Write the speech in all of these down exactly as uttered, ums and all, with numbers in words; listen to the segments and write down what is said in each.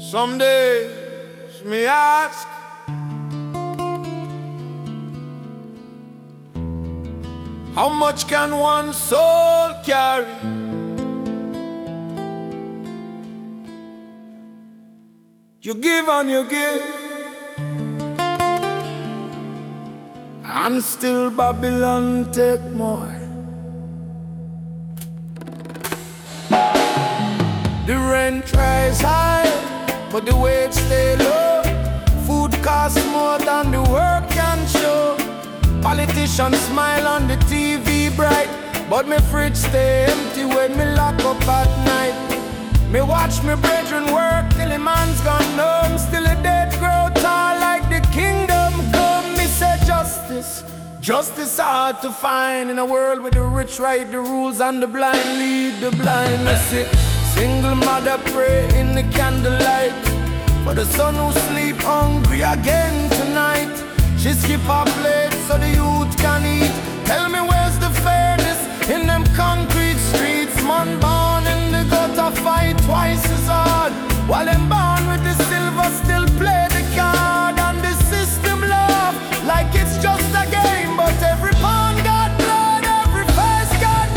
Some days me ask, how much can one soul carry? You give and you give, and still Babylon take more. The rent rise high, but the wage stay low. Food costs more than the work can show. Politicians smile on the T V bright, but my fridge stay empty when me lock up at night. Me watch me brethren work till the man's gone home. Still a dead grow tall like the kingdom come. Me say justice, justice hard to find in a world where the rich write the rules and the blind lead the blind. Me say single mother pray in the candlelight for the son who sleep hungry again tonight. She skip her plate so the youth can eat. Tell me where's the fairness in them concrete streets? Man born in the gutter fight twice as hard, while them born with the silver still play the card. And the system laugh like it's just a game, but every pawn got blood, every face got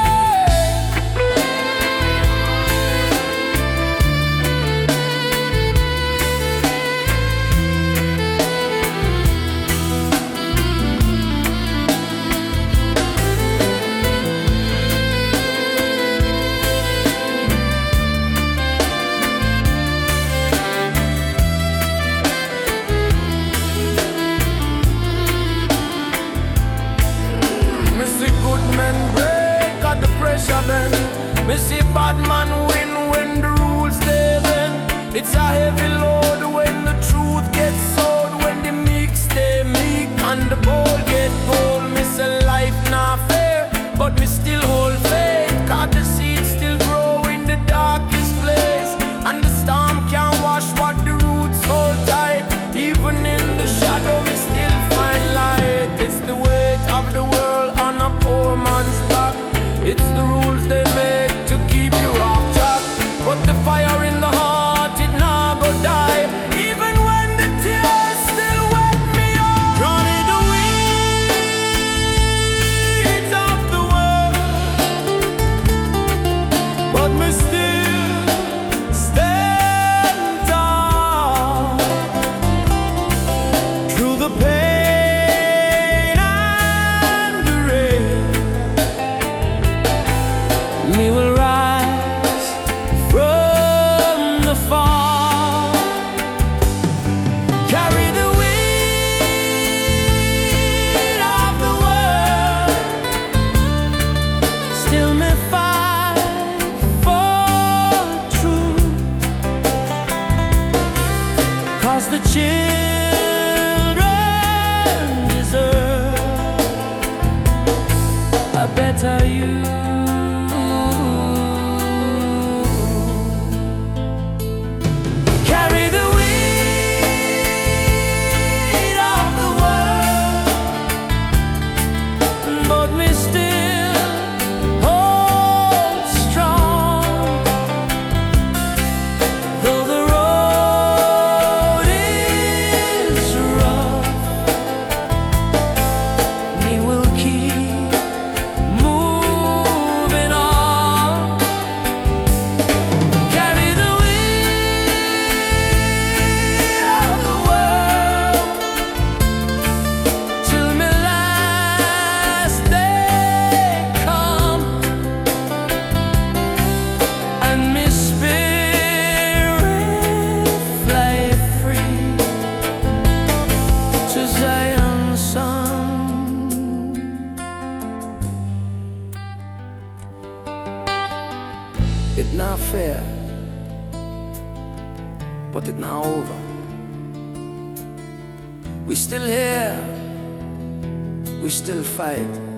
me see bad man win when the rules they bend. It's a heavy load when the truth gets sold. When the meek stay meek and the bold get bold. Me say life not fair, but me still hold faith. Cause the seeds still grow in the darkest place, and the storm can't wash what the roots hold tight. Even in the shadow me still find light. It's the weight of the world on a poor man's back. It's the rules they make to keep you off track. But the fire in the heart, it now go die. Even when the tears still wet me up. Running the weeds of the world, but me still stand tall through the pain. We will rise from the fall, carry the weight of the world, still may fight for truth. Cause the children deserve a better you. It not fair, but it not over. We still here, we still fight.